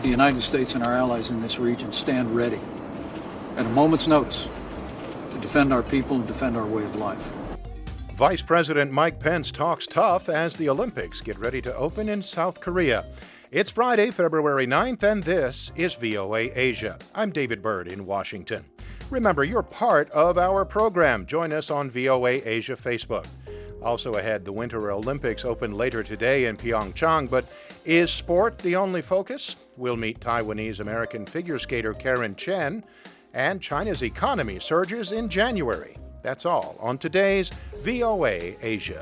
the United States and our allies in this region stand ready at a moment's notice to defend our people and defend our way of life. Vice President Mike Pence talks tough as the Olympics get ready to open in South Korea. It's Friday, February 9th, and this is VOA Asia. I'm David Byrd in Washington. Remember, you're part of our program. Join us on VOA Asia Facebook. Also ahead, the Winter Olympics open later today in Pyeongchang, but is sport the only focus? We'll meet Taiwanese-American figure skater Karen Chen, and China's economy surges in January. That's all on today's VOA Asia.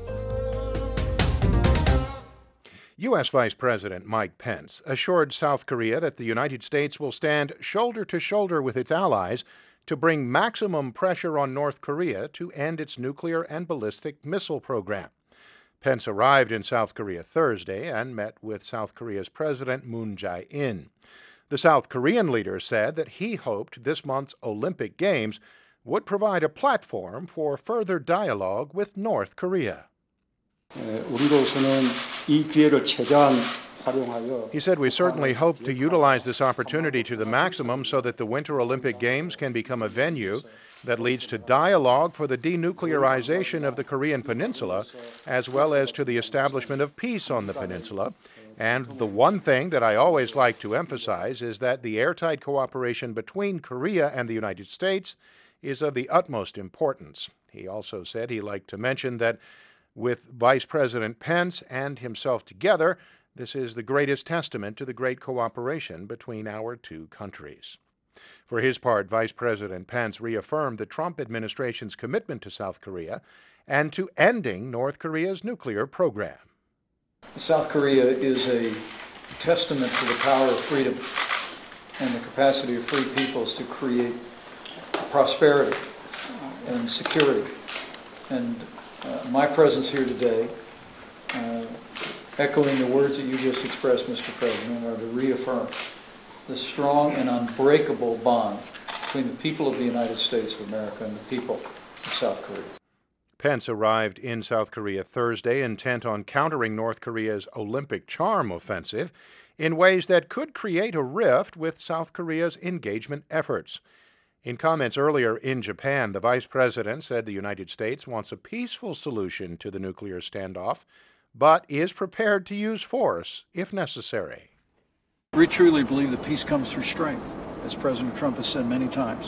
U.S. Vice President Mike Pence assured South Korea that the United States will stand shoulder to shoulder with its allies to bring maximum pressure on North Korea to end its nuclear and ballistic missile program. Pence arrived in South Korea Thursday and met with South Korea's President Moon Jae-in. The South Korean leader said that he hoped this month's Olympic Games would provide a platform for further dialogue with North Korea. He said, "We certainly hope to utilize this opportunity to the maximum so that the Winter Olympic Games can become a venue that leads to dialogue for the denuclearization of the Korean Peninsula, as well as to the establishment of peace on the peninsula. And the one thing that I always like to emphasize is that the airtight cooperation between Korea and the United States is of the utmost importance." He also said he liked to mention that with Vice President Pence and himself together, this is the greatest testament to the great cooperation between our two countries. For his part, Vice President Pence reaffirmed the Trump administration's commitment to South Korea and to ending North Korea's nuclear program. South Korea is a testament to the power of freedom and the capacity of free peoples to create prosperity and security. And my presence here today, echoing the words that you just expressed, Mr. President, are to reaffirm the strong and unbreakable bond between the people of the United States of America and the people of South Korea. Pence arrived in South Korea Thursday, intent on countering North Korea's Olympic charm offensive in ways that could create a rift with South Korea's engagement efforts. In comments earlier in Japan, the vice president said the United States wants a peaceful solution to the nuclear standoff, but is prepared to use force if necessary. We truly believe that peace comes through strength, as President Trump has said many times,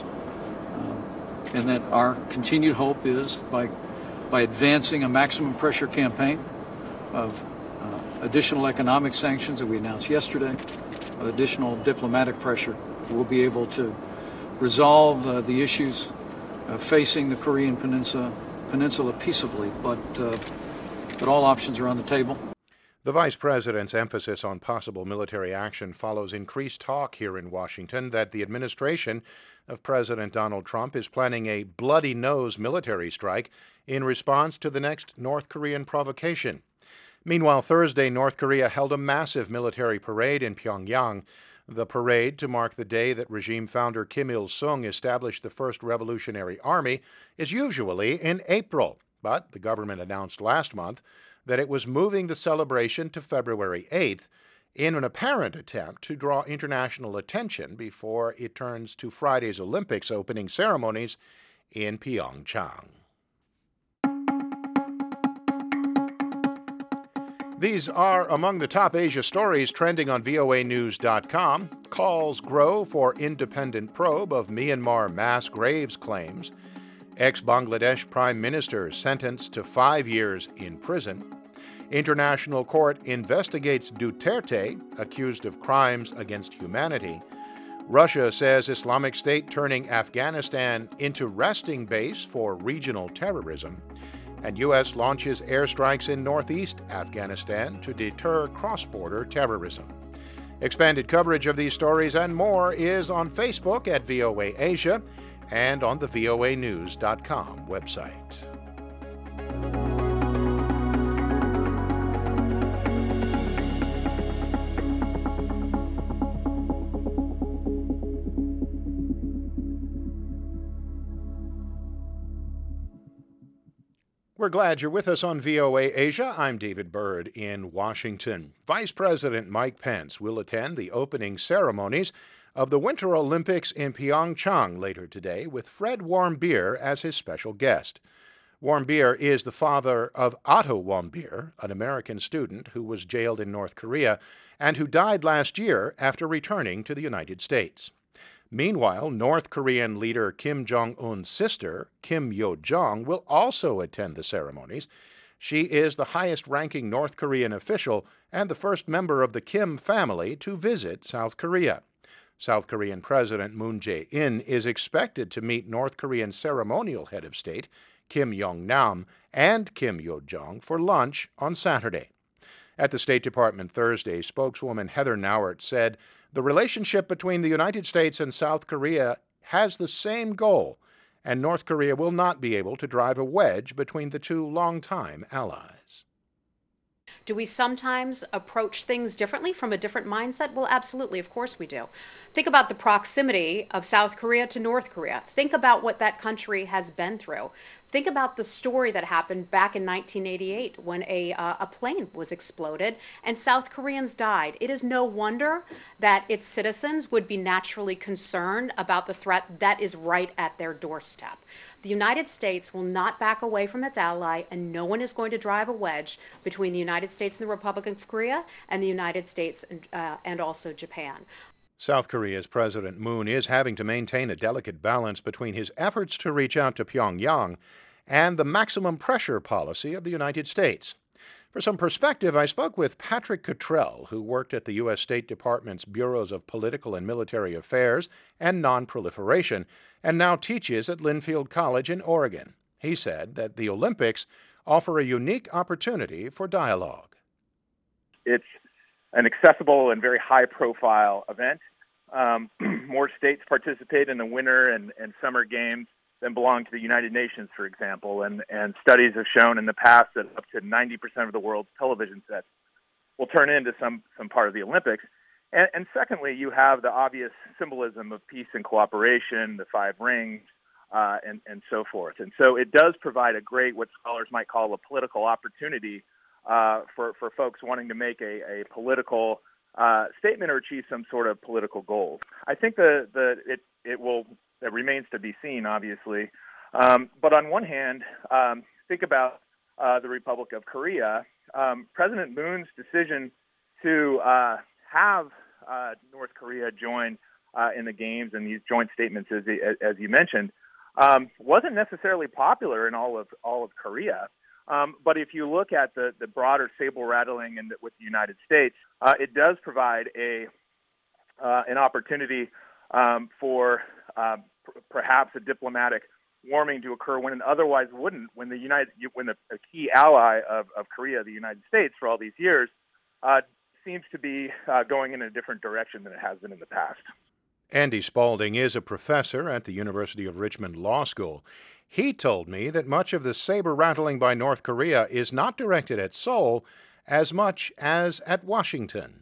and that our continued hope is by advancing a maximum pressure campaign of additional economic sanctions that we announced yesterday, of additional diplomatic pressure, we'll be able to resolve the issues facing the Korean Peninsula peaceably, but all options are on the table. The vice president's emphasis on possible military action follows increased talk here in Washington that the administration of President Donald Trump is planning a bloody-nose military strike in response to the next North Korean provocation. Meanwhile, Thursday, North Korea held a massive military parade in Pyongyang. The parade, to mark the day that regime founder Kim Il-sung established the first Revolutionary Army, is usually in April. But the government announced last month that it was moving the celebration to February 8th in an apparent attempt to draw international attention before it turns to Friday's Olympics opening ceremonies in Pyeongchang. These are among the top Asia stories trending on voanews.com. Calls grow for independent probe of Myanmar mass graves claims. Ex-Bangladesh Prime Minister sentenced to 5 years in prison. International court investigates Duterte, accused of crimes against humanity. Russia says Islamic State turning Afghanistan into resting base for regional terrorism. And U.S. launches airstrikes in northeast Afghanistan to deter cross-border terrorism. Expanded coverage of these stories and more is on Facebook at VOA Asia and on the voanews.com website. We're glad you're with us on VOA Asia. I'm David Byrd in Washington. Vice President Mike Pence will attend the opening ceremonies of the Winter Olympics in Pyeongchang later today with Fred Warmbier as his special guest. Warmbier is the father of Otto Warmbier, an American student who was jailed in North Korea and who died last year after returning to the United States. Meanwhile, North Korean leader Kim Jong-un's sister, Kim Yo-jong, will also attend the ceremonies. She is the highest-ranking North Korean official and the first member of the Kim family to visit South Korea. South Korean President Moon Jae-in is expected to meet North Korean ceremonial head of state Kim Yong-nam and Kim Yo-jong for lunch on Saturday. At the State Department Thursday, spokeswoman Heather Nauert said the relationship between the United States and South Korea has the same goal, and North Korea will not be able to drive a wedge between the two longtime allies. Do we sometimes approach things differently from a different mindset? Well, absolutely. Of course we do. Think about the proximity of South Korea to North Korea. Think about what that country has been through. Think about the story that happened back in 1988 when a plane was exploded and South Koreans died. It is no wonder that its citizens would be naturally concerned about the threat that is right at their doorstep. The United States will not back away from its ally, and no one is going to drive a wedge between the United States and the Republic of Korea and the United States and also Japan. South Korea's President Moon is having to maintain a delicate balance between his efforts to reach out to Pyongyang and the maximum pressure policy of the United States. For some perspective, I spoke with Patrick Cottrell, who worked at the U.S. State Department's Bureaus of Political and Military Affairs and Nonproliferation, and now teaches at Linfield College in Oregon. He said that the Olympics offer a unique opportunity for dialogue. It's an accessible and very high-profile event. More states participate in the winter and summer games than belong to the United Nations, for example, and studies have shown in the past that up to 90% of the world's television sets will turn into some part of the Olympics. And secondly, you have the obvious symbolism of peace and cooperation, the five rings, and so forth. And so it does provide a great, what scholars might call a political opportunity for folks wanting to make a political statement or achieve some sort of political goals. I think it remains to be seen, obviously. But on one hand, think about the Republic of Korea. President Moon's decision to have North Korea join in the games and these joint statements, as you mentioned, wasn't necessarily popular in all of Korea. But if you look at the broader saber rattling with the United States, it does provide an opportunity for perhaps a diplomatic warming to occur when it otherwise wouldn't. When a key ally of Korea, the United States, for all these years, seems to be going in a different direction than it has been in the past. Andy Spalding is a professor at the University of Richmond Law School. He told me that much of the saber-rattling by North Korea is not directed at Seoul as much as at Washington.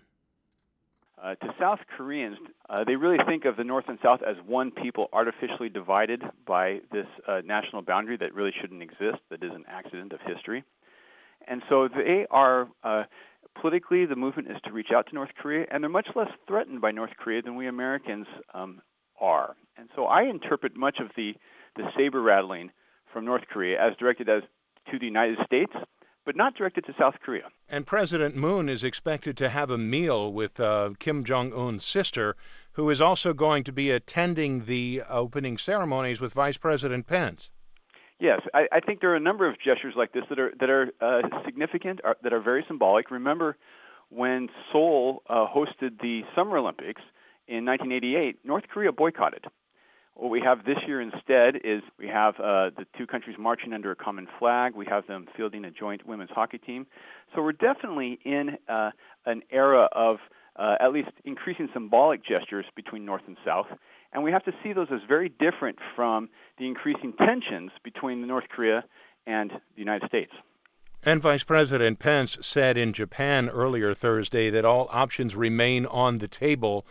To South Koreans, they really think of the North and South as one people artificially divided by this national boundary that really shouldn't exist, that is an accident of history. And so they are, politically, the movement is to reach out to North Korea, and they're much less threatened by North Korea than we Americans are. And so I interpret much of the saber rattling from North Korea as directed as to the United States, but not directed to South Korea. And President Moon is expected to have a meal with Kim Jong-un's sister, who is also going to be attending the opening ceremonies with Vice President Pence. Yes, I think there are a number of gestures like this that are significant, that are very symbolic. Remember, when Seoul hosted the Summer Olympics in 1988, North Korea boycotted. What we have this year instead is we have the two countries marching under a common flag. We have them fielding a joint women's hockey team. So we're definitely in an era of at least increasing symbolic gestures between North and South. And we have to see those as very different from the increasing tensions between North Korea and the United States. And Vice President Pence said in Japan earlier Thursday that all options remain on the table.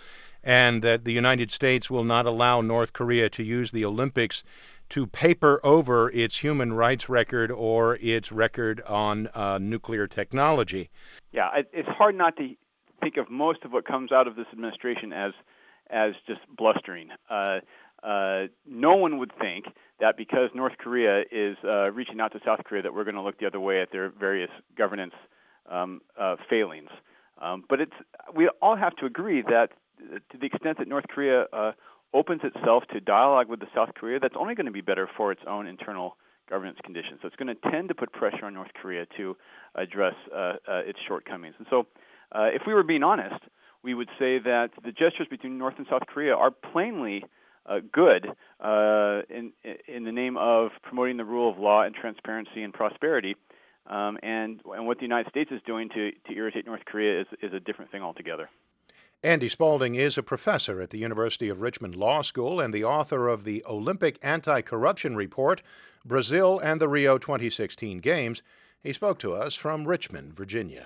and that the United States will not allow North Korea to use the Olympics to paper over its human rights record or its record on nuclear technology. Yeah, it's hard not to think of most of what comes out of this administration as just blustering. No one would think that because North Korea is reaching out to South Korea that we're going to look the other way at their various governance failings. But we all have to agree that to the extent that North Korea opens itself to dialogue with the South Korea, that's only going to be better for its own internal governance conditions. So it's going to tend to put pressure on North Korea to address its shortcomings. And so if we were being honest, we would say that the gestures between North and South Korea are plainly good in the name of promoting the rule of law and transparency and prosperity. And what the United States is doing to irritate North Korea is a different thing altogether. Andy Spalding is a professor at the University of Richmond Law School and the author of the Olympic Anti-Corruption Report, Brazil and the Rio 2016 Games. He spoke to us from Richmond, Virginia.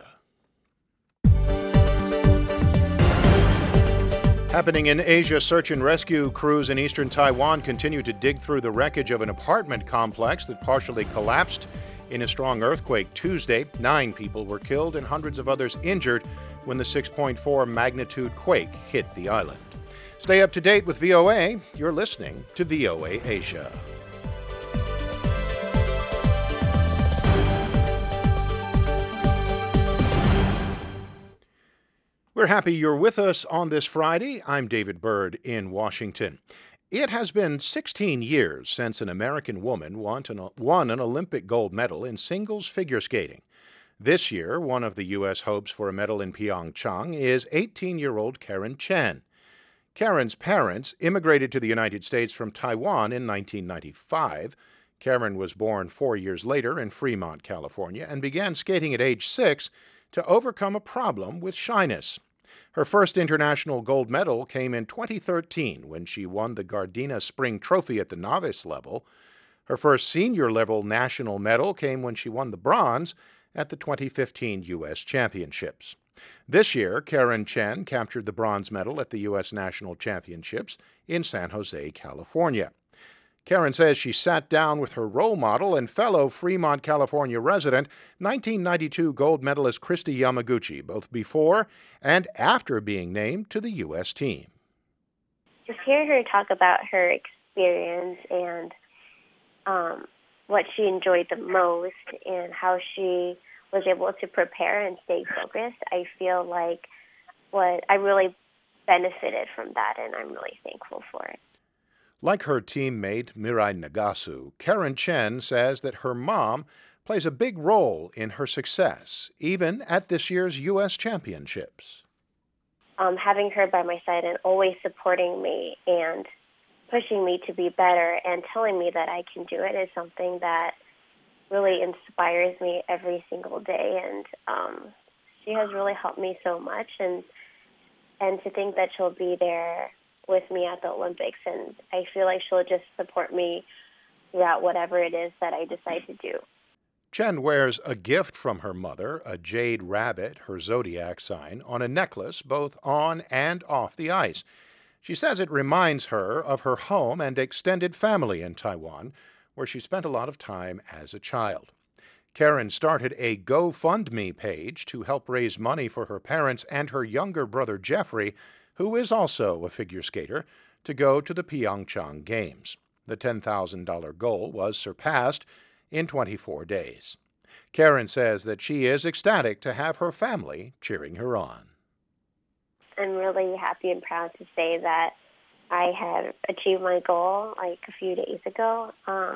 Happening in Asia, search and rescue crews in eastern Taiwan continue to dig through the wreckage of an apartment complex that partially collapsed in a strong earthquake Tuesday. 9 people were killed and hundreds of others injured when the 6.4 magnitude quake hit the island. Stay up to date with VOA. You're listening to VOA Asia. We're happy you're with us on this Friday. I'm David Byrd in Washington. It has been 16 years since an American woman won an Olympic gold medal in singles figure skating. This year, one of the U.S. hopes for a medal in Pyeongchang is 18-year-old Karen Chen. Karen's parents immigrated to the United States from Taiwan in 1995. Karen was born 4 years later in Fremont, California, and began skating at age 6 to overcome a problem with shyness. Her first international gold medal came in 2013 when she won the Gardena Spring Trophy at the novice level. Her first senior-level national medal came when she won the bronze at the 2015 U.S. Championships. This year, Karen Chen captured the bronze medal at the U.S. National Championships in San Jose, California. Karen says she sat down with her role model and fellow Fremont, California resident, 1992 gold medalist Kristi Yamaguchi, both before and after being named to the U.S. team. Just hearing her talk about her experience and what she enjoyed the most and how she was able to prepare and stay focused, I feel like I really benefited from that, and I'm really thankful for it. Like her teammate Mirai Nagasu, Karen Chen says that her mom plays a big role in her success, even at this year's U.S. Championships. Having her by my side and always supporting me and pushing me to be better and telling me that I can do it is something that really inspires me every single day. And she has really helped me so much. And to think that she'll be there with me at the Olympics, and I feel like she'll just support me throughout whatever it is that I decide to do. Chen wears a gift from her mother, a jade rabbit, her zodiac sign, on a necklace both on and off the ice. She says it reminds her of her home and extended family in Taiwan, where she spent a lot of time as a child. Karen started a GoFundMe page to help raise money for her parents and her younger brother Jeffrey, who is also a figure skater, to go to the Pyeongchang Games. The $10,000 goal was surpassed in 24 days. Karen says that she is ecstatic to have her family cheering her on. I'm really happy and proud to say that I have achieved my goal like a few days ago.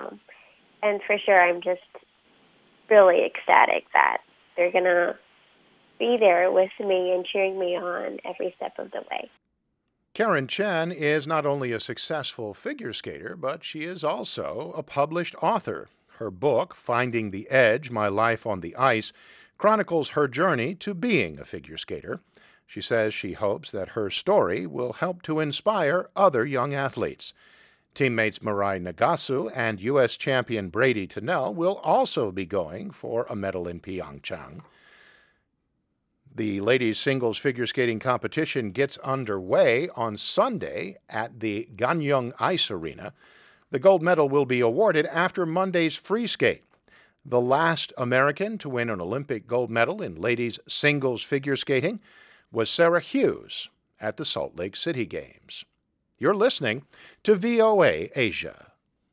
And for sure, I'm just really ecstatic that they're going to be there with me and cheering me on every step of the way. Karen Chen is not only a successful figure skater, but she is also a published author. Her book, Finding the Edge, My Life on the Ice, chronicles her journey to being a figure skater. She says she hopes that her story will help to inspire other young athletes. Teammates Mirai Nagasu and U.S. champion Brady Tennell will also be going for a medal in Pyeongchang. The ladies' singles figure skating competition gets underway on Sunday at the Ganyang Ice Arena. The gold medal will be awarded after Monday's free skate. The last American to win an Olympic gold medal in ladies' singles figure skating was Sarah Hughes at the Salt Lake City Games. You're listening to VOA Asia.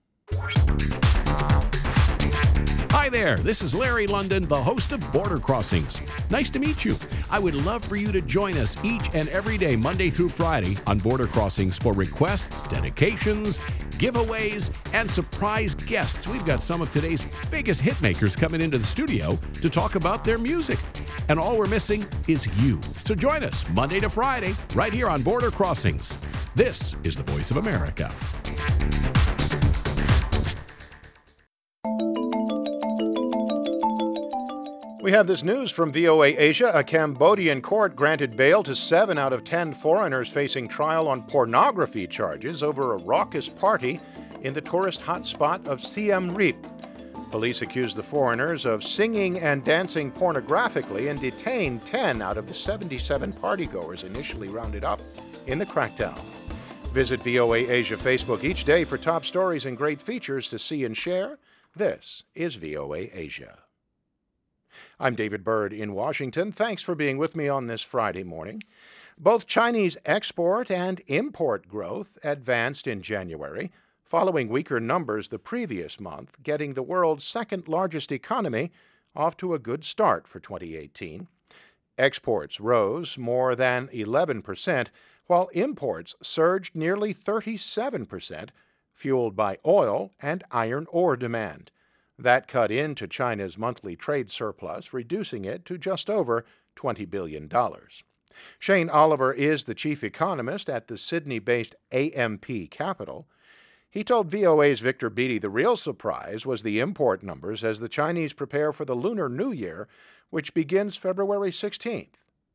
Hi there, this is Larry London, the host of Border Crossings. Nice to meet you. I would love for you to join us each and every day, Monday through Friday, on Border Crossings for requests, dedications, giveaways, and surprise guests. We've got some of today's biggest hitmakers coming into the studio to talk about their music. And all we're missing is you. So join us Monday to Friday, right here on Border Crossings. This is the Voice of America. We have this news from VOA Asia. A Cambodian court granted bail to 7 out of 10 foreigners facing trial on pornography charges over a raucous party in the tourist hotspot of Siem Reap. Police accused the foreigners of singing and dancing pornographically and detained 10 out of the 77 partygoers initially rounded up in the crackdown. Visit VOA Asia Facebook each day for top stories and great features to see and share. This is VOA Asia. I'm David Byrd in Washington. Thanks for being with me on this Friday morning. Both Chinese export and import growth advanced in January, following weaker numbers the previous month, getting the world's second largest economy off to a good start for 2018. Exports rose more than 11%, while imports surged nearly 37%, fueled by oil and iron ore demand. That cut into China's monthly trade surplus, reducing it to just over $20 billion. Shane Oliver is the chief economist at the Sydney-based AMP Capital. He told VOA's Victor Beattie the real surprise was the import numbers as the Chinese prepare for the Lunar New Year, which begins February 16th.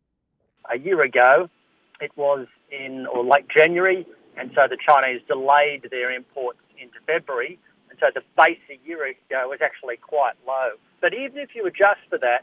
A year ago, it was in late January, and so the Chinese delayed their imports into February. And so the base a year ago was actually quite low. But even if you adjust for that,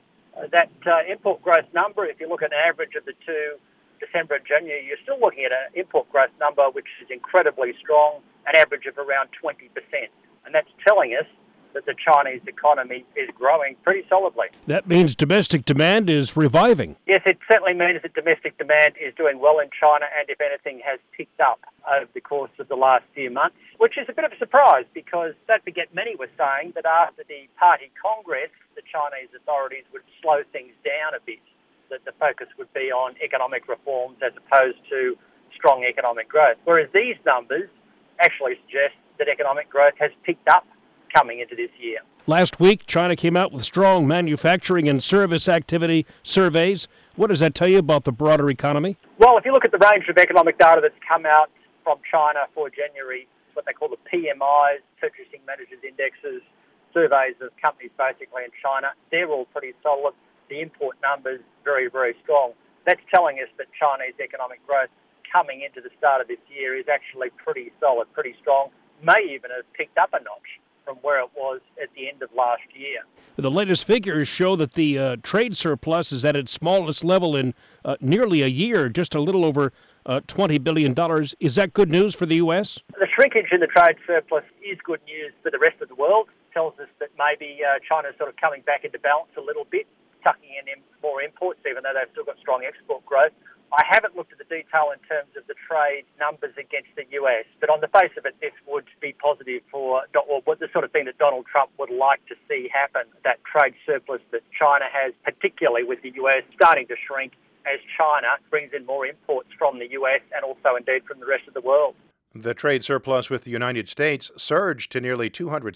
import growth number, if you look at an average of the two, December and January, you're still looking at an import growth number which is incredibly strong, an average of around 20%. And that's telling us that the Chinese economy is growing pretty solidly. That means domestic demand is reviving. Yes, it certainly means that domestic demand is doing well in China and, if anything, has picked up over the course of the last few months, which is a bit of a surprise because, don't forget, many were saying that after the Party Congress, the Chinese authorities would slow things down a bit, that the focus would be on economic reforms as opposed to strong economic growth. Whereas these numbers actually suggest that economic growth has picked up coming into this year. Last week, China came out with strong manufacturing and service activity surveys. What does that tell you about the broader economy? Well, if you look at the range of economic data that's come out from China for January, what they call the PMIs, Purchasing Managers Indexes, surveys of companies basically in China, they're all pretty solid. The import numbers, very, very strong. That's telling us that Chinese economic growth coming into the start of this year is actually pretty solid, pretty strong, may even have picked up a notch from where it was at the end of last year. The latest figures show that the trade surplus is at its smallest level in nearly a year, just a little over $20 billion. Is that good news for the U.S.? The shrinkage in the trade surplus is good news for the rest of the world. It tells us that maybe China's sort of coming back into balance a little bit, tucking in more imports, even though they've still got strong export growth. I haven't looked at the detail in terms of the trade numbers against the US, but on the face of it, this would be positive for the sort of thing that Donald Trump would like to see happen, that trade surplus that China has, particularly with the US, starting to shrink as China brings in more imports from the US and also indeed from the rest of the world. The trade surplus with the United States surged to nearly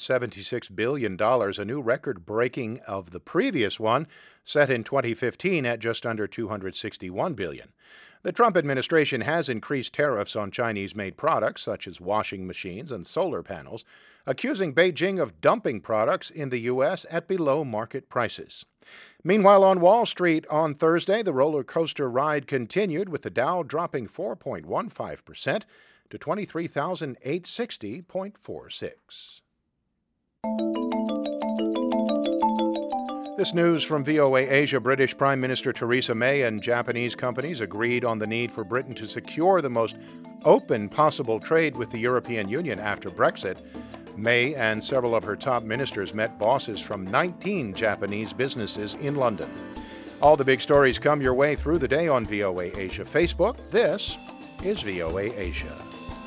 $276 billion, a new record breaking of the previous one, set in 2015 at just under $261 billion. The Trump administration has increased tariffs on Chinese-made products, such as washing machines and solar panels, accusing Beijing of dumping products in the U.S. at below-market prices. Meanwhile, on Wall Street on Thursday, the roller coaster ride continued, with the Dow dropping 4.15%, to 23,860.46. This news from VOA Asia. British Prime Minister Theresa May and Japanese companies agreed on the need for Britain to secure the most open possible trade with the European Union after Brexit. May and several of her top ministers met bosses from 19 Japanese businesses in London. All the big stories come your way through the day on VOA Asia Facebook. This is VOA Asia.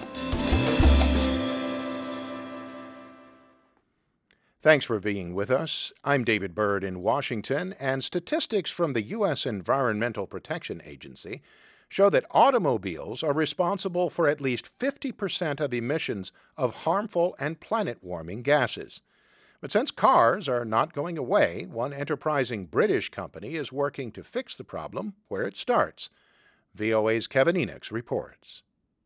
Thanks for being with us. I'm David Byrd in Washington, and statistics from the U.S. Environmental Protection Agency show that automobiles are responsible for at least 50% of emissions of harmful and planet-warming gases. But since cars are not going away, one enterprising British company is working to fix the problem where it starts. VOA's Kevin Enochs reports.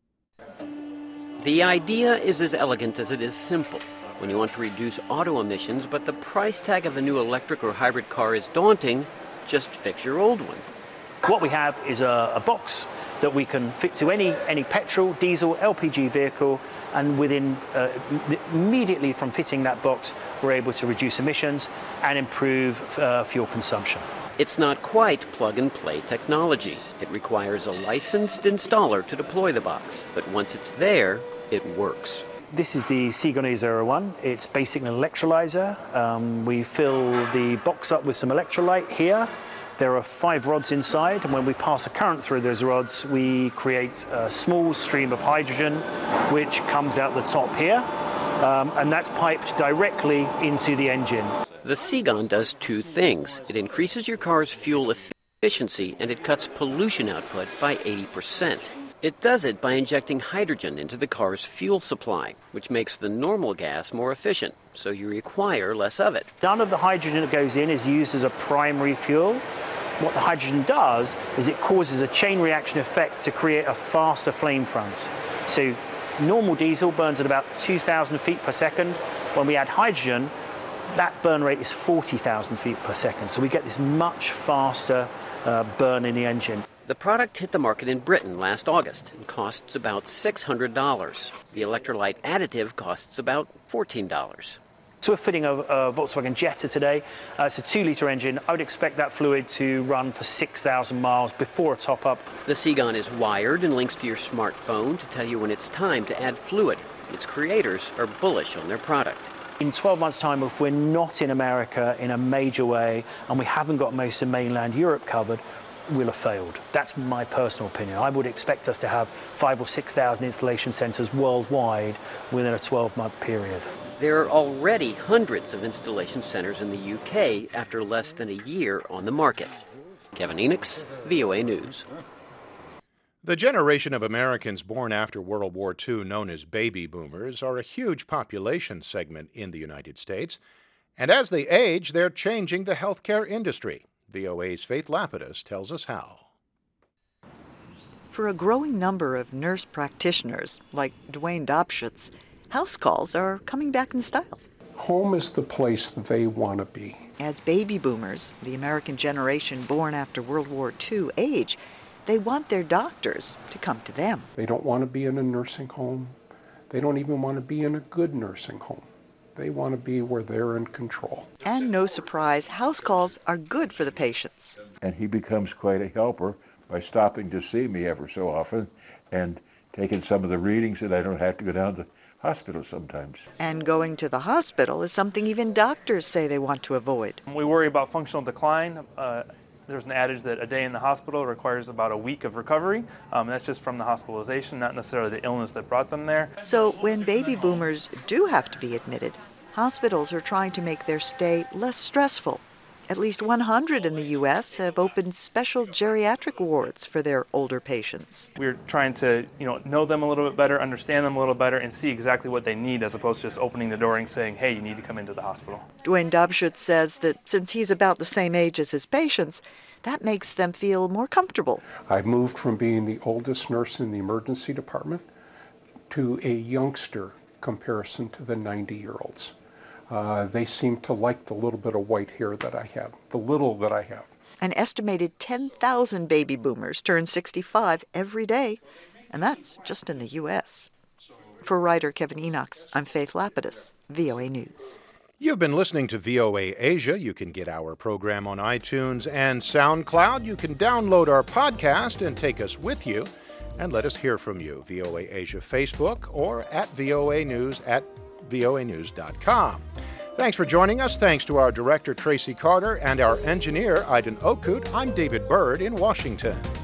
The idea is as elegant as it is simple. When you want to reduce auto emissions, but the price tag of a new electric or hybrid car is daunting, just fix your old one. What we have is a box that we can fit to any petrol, diesel, LPG vehicle, and immediately from fitting that box, we're able to reduce emissions and improve fuel consumption. It's not quite plug-and-play technology. It requires a licensed installer to deploy the box, but once it's there, it works. This is the Seagon A01. It's basically an electrolyzer. We fill the box up with some electrolyte here. There are 5 rods inside, and when we pass a current through those rods, we create a small stream of hydrogen, which comes out the top here, and that's piped directly into the engine. The Seagon does 2 things. It increases your car's fuel efficiency, and it cuts pollution output by 80%. It does it by injecting hydrogen into the car's fuel supply, which makes the normal gas more efficient, so you require less of it. None of the hydrogen that goes in is used as a primary fuel. What the hydrogen does is it causes a chain reaction effect to create a faster flame front. So normal diesel burns at about 2,000 feet per second. When we add hydrogen, that burn rate is 40,000 feet per second. So we get this much faster burn in the engine. The product hit the market in Britain last August and costs about $600. The electrolyte additive costs about $14. So we're fitting a Volkswagen Jetta today. It's a 2-litre engine. I would expect that fluid to run for 6,000 miles before a top-up. The Seagon is wired and links to your smartphone to tell you when it's time to add fluid. Its creators are bullish on their product. In 12 months' time, if we're not in America in a major way and we haven't got most of mainland Europe covered, we'll have failed. That's my personal opinion. I would expect us to have 5,000 or 6,000 installation centres worldwide within a 12-month period. There are already hundreds of installation centres in the UK after less than a year on the market. Kevin Enochs, VOA News. The generation of Americans born after World War II, known as baby boomers, are a huge population segment in the United States. And as they age, they're changing the healthcare industry. VOA's Faith Lapidus tells us how. For a growing number of nurse practitioners, like Dwayne Dobschutz, house calls are coming back in style. Home is the place they want to be. As baby boomers, the American generation born after World War II, age, they want their doctors to come to them. They don't want to be in a nursing home. They don't even want to be in a good nursing home. They want to be where they're in control. And no surprise, house calls are good for the patients. And he becomes quite a helper by stopping to see me ever so often and taking some of the readings that I don't have to go down to the hospital sometimes. And going to the hospital is something even doctors say they want to avoid. We worry about functional decline. There's an adage that a day in the hospital requires about a week of recovery. That's just from the hospitalization, not necessarily the illness that brought them there. So when baby boomers do have to be admitted, hospitals are trying to make their stay less stressful. At least 100 in the U.S. have opened special geriatric wards for their older patients. We're trying to, know them a little bit better, understand them a little better, and see exactly what they need, as opposed to just opening the door and saying, hey, you need to come into the hospital. Dwayne Dobschutz says that since he's about the same age as his patients, that makes them feel more comfortable. I moved from being the oldest nurse in the emergency department to a youngster comparison to the 90-year-olds. They seem to like the little bit of white hair that I have, the little that I have. An estimated 10,000 baby boomers turn 65 every day, and that's just in the U.S. For writer Kevin Enochs, I'm Faith Lapidus, VOA News. You've been listening to VOA Asia. You can get our program on iTunes and SoundCloud. You can download our podcast and take us with you and let us hear from you. VOA Asia Facebook or at VOA News at voanews.com. Thanks for joining us. Thanks to our director, Tracy Carter, and our engineer, Aiden Okut. I'm David Bird in Washington.